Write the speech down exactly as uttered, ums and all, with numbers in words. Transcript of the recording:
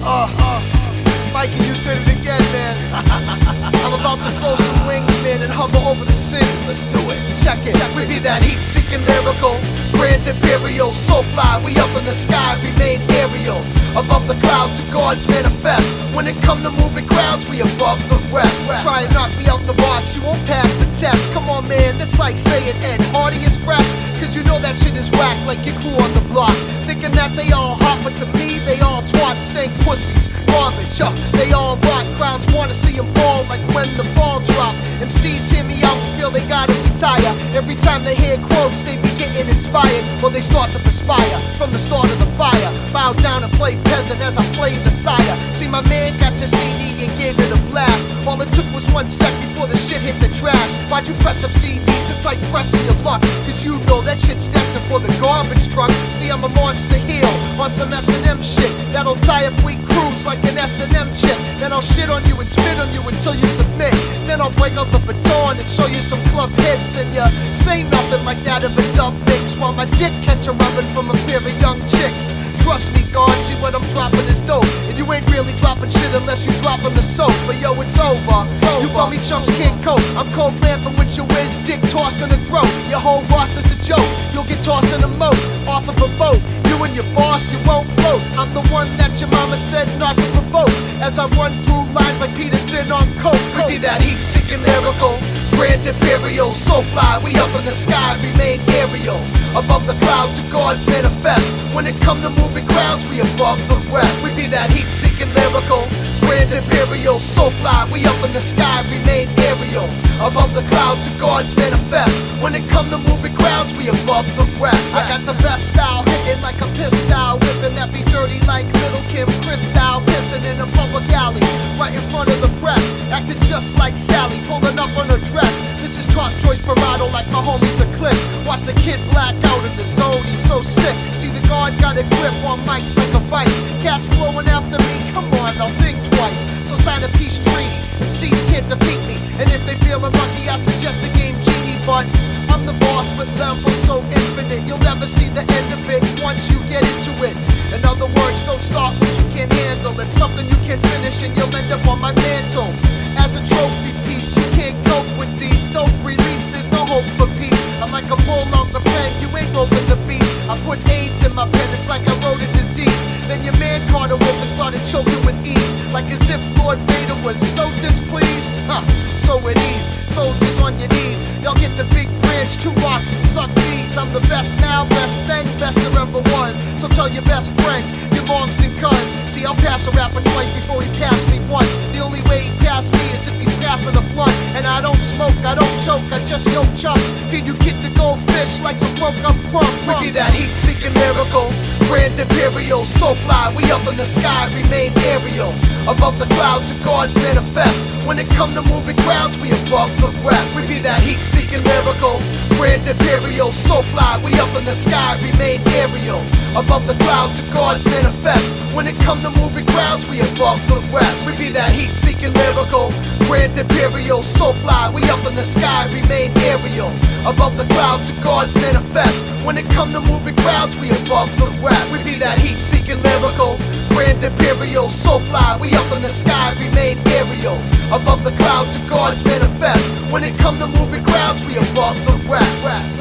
Uh, uh, Mikey, you did it again, man. I'm about to throw some wings, man, and hover over the city. Let's do it. Check it. Check we be that heat-seeking lyrical, grand imperial, so fly. We up in the sky, remain aerial. Above the clouds, the gods manifest. When it come to moving crowds, we above the rest. Try and knock me out the box, you won't pass the test. Come on, man, that's like saying Ed Hardy is fresh. Cause you know that shit is whack, like your crew on the block. Thinking that they all hot, but to me, they all twats, stink pussies. Garbage, huh? They all rock. Crowds wanna see them ball like when the ball drop. M Cs hear me out and feel they gotta retire. Every time they hear quotes, they be getting inspired, or they start to perspire from the start of the fire. Bow down and play peasant as I play the sire. See, my man got your C D and gave it a blast. All it took was one sec before the shit hit the trash. Why'd you press up C Ds? It's like pressing your luck, cause you know that shit's destined for the garbage truck. See, I'm a monster heel on some S and M shit that'll tie up weak crews like an S and M chip. Then I'll shit on you and spit on you until you submit. Then I'll break out the baton and show you some club hits, and you say nothing like that of a dumb mix, while my dick catch a rubbing from a pair of young chicks. Trust me, God, see what I'm dropping is dope. And you ain't really dropping shit unless you dropping the soap. But yo, it's over. It's over. You bummy chumps can't cope. I'm cold lamping with your whiz dick tossed in the throat. Your whole roster's a joke. You'll get tossed in a moat off of a boat. You and your boss, you won't float. I'm the one that your mama said not to provoke. As I run through lines like Peterson on coke. We be that heat-seeking lyrical, grand imperial, so fly. We up in the sky, remain aerial. Above the clouds, the gods manifest. When it come to moving crowds, we above the rest. We be that heat-seeking lyrical, grand imperial, so fly. We up in the sky, remain aerial. Above the clouds, the gods manifest. When it come to moving crowds, we above the rest. I got the best style, hitting like a piss style, whipping that be dirty like Little Kim Chris style, pissing in a public alley, right in front of the press, acting just like Sally, pulling up on her dress. This is Top Choice Bravado like my homies the Click. Watch the kid black out in the zone, he's so sick. See, the guard got a grip on mics like a vice. Cats flowing after me, come on, they'll think twice. So sign a peace treaty, M Cs can't defeat me. And if they feel unlucky, I suggest a game genie. But I'm the boss with levels so infinite, you'll never see the end of it once you get into it. In other words, don't start what you can't handle. It's something you can't finish and you'll end up on my mantle. As a trophy piece, you can't cope with these. Don't release, there's no hope for peace. I'm like a bull out the pen, you ain't roping the beast. I put AIDS in my pen, it's like I wrote a disease. Then your man caught a whip and started choking with ease, like as if Lord Vader was so displeased. Huh, so at ease, soldiers on your knees. Y'all get the big branch, two rocks and suck these. I'm the best now, best then, best there ever was. So tell your best friend, your moms and cuz. See, I'll pass a rapper twice before he passed me once. The only way he passed me is if he's passing a blunt. And I don't smoke, I don't choke, I just yo chumps. Feed you kids to goldfish like some broke up crumbs. We be that heat-seeking lyrical, grand imperial, so fly. We up in the sky, remain aerial. Above the clouds, the gods manifest. When it come to moving crowds, we above the rest. We be that heat-seeking lyrical, grand imperial, so fly. We up in the sky, remain aerial. Above the clouds, the gods manifest. When it come to moving crowds, we above the rest. We be that heat-seeking lyrical, grand imperial, so fly. We up in the sky, remain aerial. Above the clouds, the gods manifest. When it come to moving crowds, we above the rest. We be that heat-seeking lyrical, grand imperial, so fly. We up in the sky, remain aerial. Above the clouds, the gods manifest. When it come to moving crowds, we above the rest.